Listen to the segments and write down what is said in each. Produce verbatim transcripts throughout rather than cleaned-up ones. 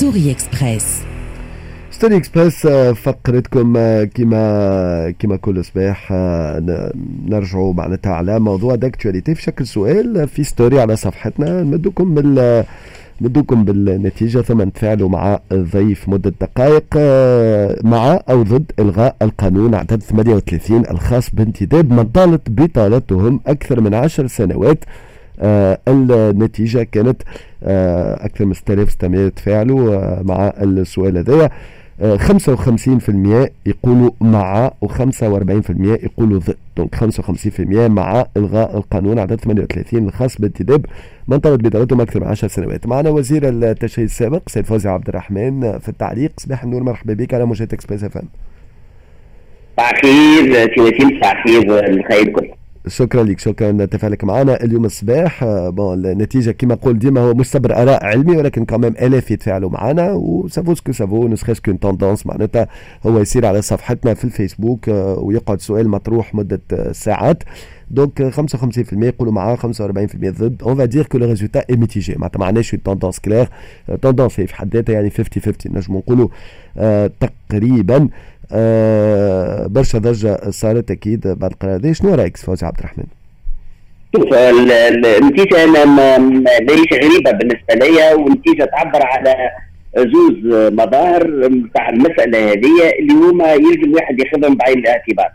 ستوري اكسبريس. ستوري اكسبريس فقرتكم كما كما كل صباح نرجعوا معناتها على موضوع داكتواليتي في شكل سؤال في ستوري على صفحتنا. نمدوكم بال ندوكم بالنتيجة ثم نتفاعلوا مع الضيف مدة دقائق مع أو ضد إلغاء القانون عدد ثمانية وثلاثين الخاص بانتداب من طالت بطالتهم أكثر من عشر سنوات. آه النتيجة كانت آه أكثر من ستة آلاف وستمائة تفاعلوا آه مع السؤال هذا. آه خمسة وخمسين بالمئة يقولوا مع وخمسة وأربعين بالمئة يقولوا ضد. دونك خمسة وخمسين بالمئة مع إلغاء القانون عدد ثمانية وثلاثين الخاص بانتداب من طالت بطالتهم أكثر من عشر سنوات. معنا وزير التشريع السابق سيد فوزي عبد الرحمن في التعليق. صباح النور، مرحبا بك على موجات اكسبريس اف ام. صباح الخير سيدي، صباح الخير الخير كله. شكرا لك، شكرا تفاعلك معنا اليوم الصباح. بون النتيجه كما قلت ديما هو مستبر اراء علمي، ولكن كمان الاف يتفاعلوا معنا وسافو سكو سافو نسخيش كون توندونس. معناتها هو يصير على صفحتنا في الفيسبوك ويقعد سؤال مطروح مده ساعات. دونك خمسة وخمسين بالمئة يقولوا معاه، خمسة وأربعين بالمئة ضد. اون فا دير كو لو ريزولتا اي ميتيجي، معناتها ما عندناش توندونس كلير. توندونس هي في حد ذاتها يعني خمسين خمسين، نجموا نقولوا آه تقريبا. آه برشا ضجه صارت اكيد بعد القرار هذا. شنو رايك فوزي عبد الرحمن؟ شوف النتيجه انا ليش غريبه بالنسبه لي، والنتيجه تعبر على زوز مظاهر نتاع المساله هذه اللي هما يلزم الواحد ياخذهم بعين الاعتبار.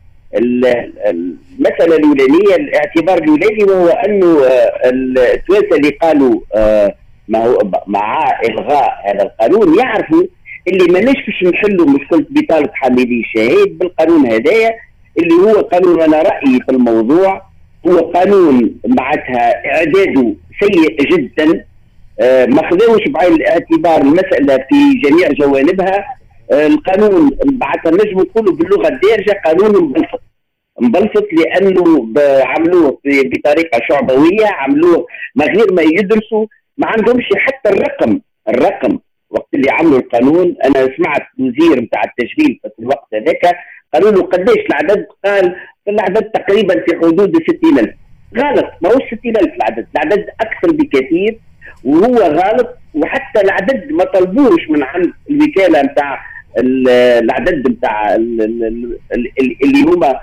المساله الاولانيه، الاعتبار الاولاني وهو انه التوانسه اللي قالوا ما هو مع الغاء هذا القانون يعرفوا اللي ما نشفش نحلوا مشكله بطاله حاملي الشهيد بالقانون هذايا، اللي هو قانون انا رايي في الموضوع هو قانون معناتها اعداده سيء جدا. آه ما خذوش بعين الاعتبار المساله في جميع جوانبها. آه القانون معناتها نجم نقولوا باللغه الدارجه قانون مبلفط مبلفط، لانه عملوه بطريقه شعبويه، عملوه من غير ما يدرسوا، ما عندهمش حتى الرقم الرقم وقت اللي عملوا القانون. انا سمعت وزير نتاع التشغيل في الوقت هذاك قالوا له قداش العدد، قال العدد تقريبا في حدود ستين ألف. غلط، ما هوش ستين ألف العدد، العدد اكثر بكثير وهو غلط. وحتى العدد ما طلبوش من عند الوكاله نتاع العدد نتاع اللي هما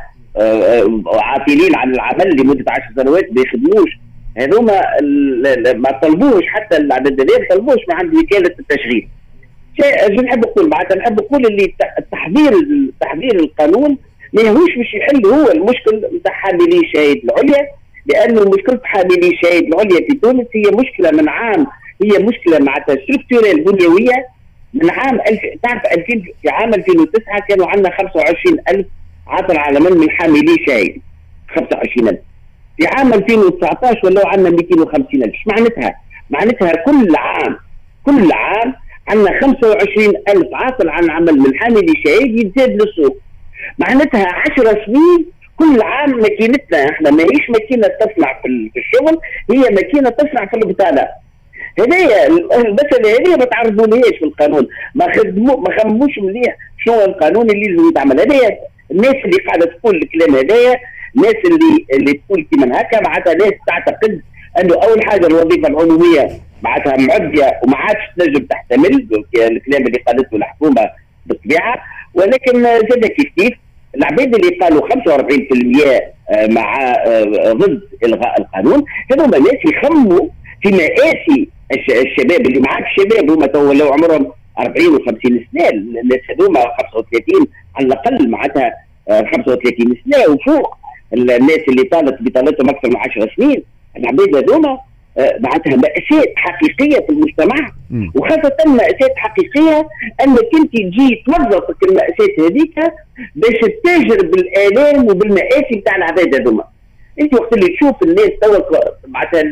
عاطلين عن العمل لمده عشر سنوات ما يخدموش، هذوما ما طلبوش حتى العدد هذا، ما طلبوش من عند وكاله التشغيل. شيء نحب نقول معناتها نحب نقول اللي التحضير تحضير القانون ما يهوش باش يحل هو المشكل نتاع حاملي الشهيد العليا، لانه مشكله حاملي الشهيد العليا في تونس هي مشكله من عام، هي مشكله معناتها ستركتورال بنيويه من عام ألف. تعرف ألفين في عام ألفين وتسعة كانوا عندنا خمسة وعشرين ألف عاطل على من حاملي شهيد، خمسة وعشرين ألف. في عام ألفين وتسعطاش ولاو عندنا مئتين وخمسين ألف. معناتها معناتها كل عام كل عام عندنا خمسة وعشرين ألف عاطل عن عمل من حاملي شهيد يتزاد للسوق. معناتها عشر سنين كل عام ماكينتنا احنا ماهيش ماكينه تصنع في الشغل، هي ماكينه تصنع في البطاله. هذايا المساله هذه ما تعرضولهاش في القانون، ما خدموا ما خمموش مليح شنو القانون اللي لازم يتعمل. هذايا الناس اللي قاعده تقول الكلام هذايا، الناس اللي اللي تقول كيما هكا معناتها ناس تعتقد انه اول حاجه الوظيفه العموميه معناتها معديه وما عادش تنجم تحتمل الكلام اللي قالته الحكومه بالطبيعه. ولكن زاد كيف كيف العباد اللي قالوا خمسة وأربعين بالمئة مع ضد الغاء القانون، هذوما ناس يخموا في مآسي الشباب اللي ما عادش شباب، هما تو لو عمرهم أربعين وخمسين سنه. الناس هذوما خمسة وثلاثين على الاقل معناتها خمسة وثلاثين سنه وفوق، الناس اللي طالت بطالتهم اكثر من عشر سنين. العباد هذوما معناتها مأساة حقيقية في المجتمع، وخاصة مأساة حقيقية أنك أنت تجي توظفك المأساة هذيك باش تتاجر بالآلام وبالمآسي بتاع العباد هذوما. أنت وقت اللي تشوف الناس توا معناتها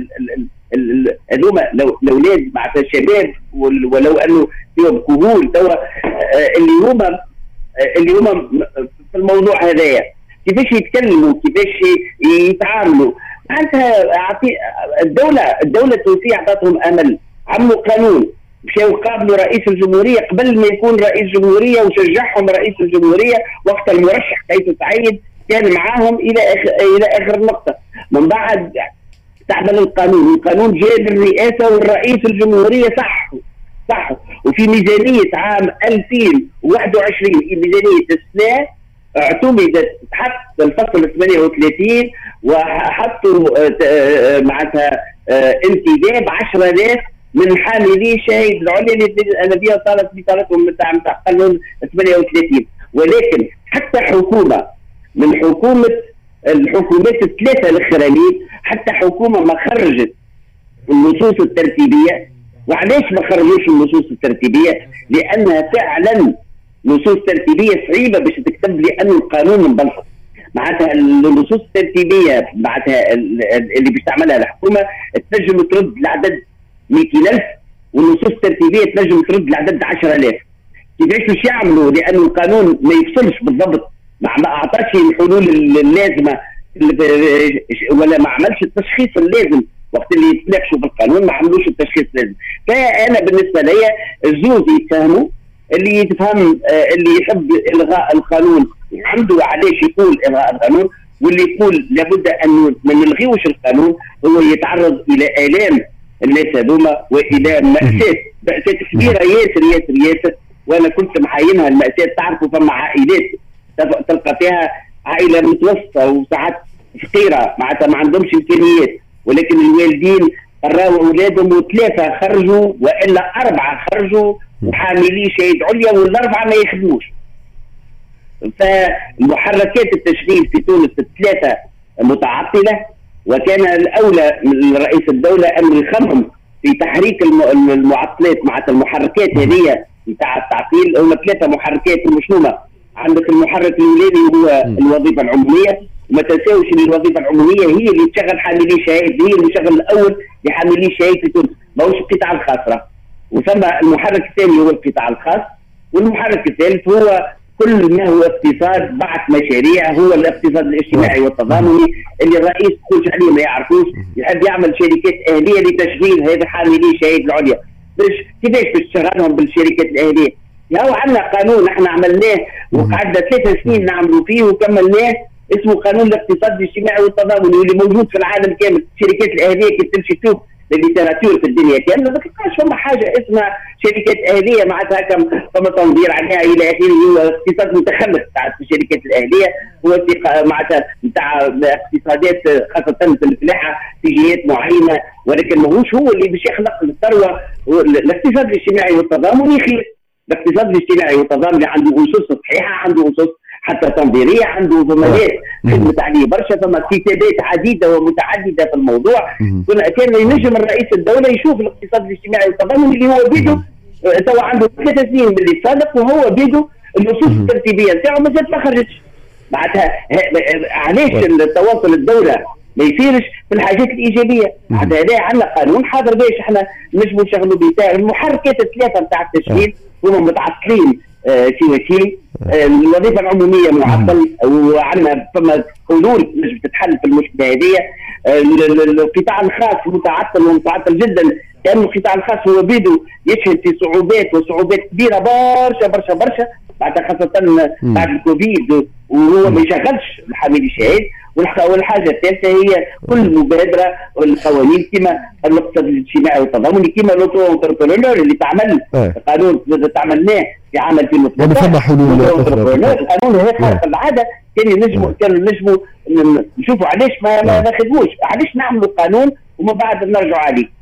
هذوما الأولاد معناتها الشباب ولو أنه فيهم كهول توا اللي هما اللي هما في الموضوع هذايا كيفاش يتكلموا كيفاش يتعاملوا. معناتها الدولة الدولة التونسية أعطتهم أمل، عملوا قانون مشاو قابلوا رئيس الجمهورية قبل ما يكون رئيس جمهورية وشجعهم رئيس الجمهورية وقت المرشح قيس سعيد كان معاهم إلى آخر إلى آخر نقطة. من بعد تعمل القانون، القانون جاء بالرئاسة والرئيس الجمهورية صح صح وفي ميزانية عام ألفين وواحد وعشرين ميزانية السنة اعتمدت تحت الفصل ثمانية وثلاثين وحطوا معناتها انتداب عشرة آلاف من حاملي شهيد العليا الذين صارت بطالتهم نتاع قانون ثمانية وثلاثين. ولكن حتى حكومة من حكومة الحكومات الثلاثة الأخرانيين، حتى حكومة ما خرجت النصوص الترتيبية. وعلاش ما خرجوش النصوص الترتيبية؟ لأنها فعلا نصوص ترتيبية صعيبة باش تكتب، لأن القانون مبلط. معناتها النصوص الترتيبية معناتها اللي باش تعملها الحكومة تنجم ترد العدد مئتين ألف، والنصوص الترتيبية تنجم ترد العدد عشرة آلاف. كيفاش باش يعملوا؟ لأن القانون ما يفصلش بالضبط، ما أعطاش الحلول اللازمة ولا ما عملش التشخيص اللازم. وقت اللي يتناقشوا بالقانون ما عملوش التشخيص اللازم. فأنا بالنسبة لي الزوز يتفهموا، اللي يتفهم اللي يحب إلغاء القانون عنده علاش يقول إلغاء القانون، واللي يقول لابد أن ما نلغيوش القانون هو يتعرض إلى آلام الناس هذوما وإلى مأساة مأساة كبيرة ياسر ياسر ياسر. وأنا كنت محاينها المأساة. تعرفوا فما عائلات تلقى فيها عائلة متوسطة وساعات فقيرة معناتها ما عندهمش إمكانيات، ولكن الوالدين قراوا أولادهم وثلاثة خرجوا وإلا أربعة خرجوا وحاملي شهيد عليا والأربعة ما يخدموش. فمحركات التشغيل في تونس الثلاثة متعطلة، وكان الأولى من رئيس الدولة أن يخمم في تحريك المعطلات مع المحركات هذه بتاع التعطيل. هما ثلاثة محركات مشنومة. عندك المحرك الأولاني هو الوظيفة العمومية، وما تنساوش ان الوظيفه العموميه هي اللي تشغل حاملي شهاده، هي المشغل الاول لحاملي شهاده في تونس، ماهوش القطاع الخاص. وثم المحرك الثاني هو القطاع الخاص، والمحرك الثالث هو كل ما هو اقتصاد بعث مشاريع، هو الاقتصاد الاجتماعي والتضامني اللي الرئيس كل عليه ما يعرفوش. يحب يعمل شركات اهليه لتشغيل هذا حاملي شهاده العليا. باش كيفاش باش تشغلهم بالشركات الاهليه؟ يا هو عندنا قانون احنا عملناه وقعدنا ثلاث سنين نعملوا فيه وكملناه، اسمه قانون الاقتصاد الاجتماعي والتضامني، واللي موجود في العالم كامل. الشركات الاهليه كي تمشي تشوف الليتراتور في الدنيا كامله ما تلقاش فما حاجه اسمها شركات اهليه معناتها كم فما تنظير عليها الى اخره. هو اقتصاد متخلف تاع الشركات الاهليه، هو معناتها نتاع اقتصادات خاصه في الفلاحه في جهات معينه، ولكن ماهوش هو اللي باش يخلق الثروه. الاقتصاد الاجتماعي والتضامني خير. الاقتصاد الاجتماعي والتضامني عنده اسس صحيحه، عنده اسس حتى تنظيريه، عنده ضمانات خدمة عليه برشا، فما كتابات عديده ومتعدده في الموضوع. كان ينجم الرئيس الدوله يشوف الاقتصاد الاجتماعي والتضامن اللي هو بيده تو عنده ثلاث سنين من اللي سابق، وهو بيده النصوص الترتيبيه نتاعو مازالت ما خرجتش. معناتها علاش التواصل الدوله ما يصيرش في الحاجات الايجابيه؟ معناتها هذا عندنا قانون حاضر باش احنا نجموا نشغلوا به. المحركات الثلاثه نتاع التشغيل هما متعطلين سياسيين. الوظيفه العموميه معطل، وعندنا فما حلول نجم تتحل في المشكله هذه. القطاع الخاص متعطل ومتعطل جدا، لأن القطاع الخاص هو بيده يشهد في صعوبات وصعوبات كبيره برشا برشا برشا بعد خاصه بعد الكوفيد، وهو ما يشغلش الحاملي الشهيد. والحاجه الثالثه هي كل مبادره والقوانين كما الاقتصاد الاجتماعي والتضامني كما لوتو انتربرونور اللي تعمل قانون تعملناه في عام ألفين وثلاثة. يعني فما حلول اخرى. القانون هذا خارق العاده، كان نجموا كان نجموا نشوفوا علاش ما ما خدموش، علاش نعملوا قانون ومن بعد نرجعوا عليه.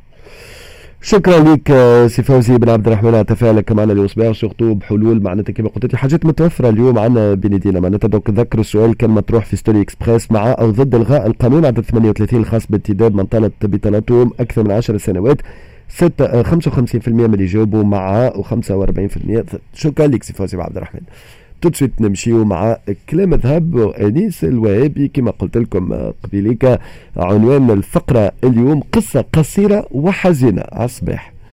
شكرا لك سي فوزي بن عبد الرحمن على تفاعلك معنا اليوم، سورتو بحلول معناتها كما قلت لي حاجات متوفره اليوم عندنا بين يدينا. معناتها دوك نذكر السؤال كان مطروح في ستوري اكسبريس: مع او ضد الغاء القانون عدد ثمانية وثلاثين الخاص بانتداب من طالت بطالتهم اكثر من عشر سنوات؟ ستة خمسة وخمسين بالمئة من اللي جاوبوا مع وخمسة وأربعين بالمئة. شكرا لك سي فوزي بن عبد الرحمن. تدسويت نمشيو مع كلام ذهب وانيس الوهابي كما قلت لكم قبيليك. عنوان الفقره اليوم: قصه قصيره وحزينه على الصباح.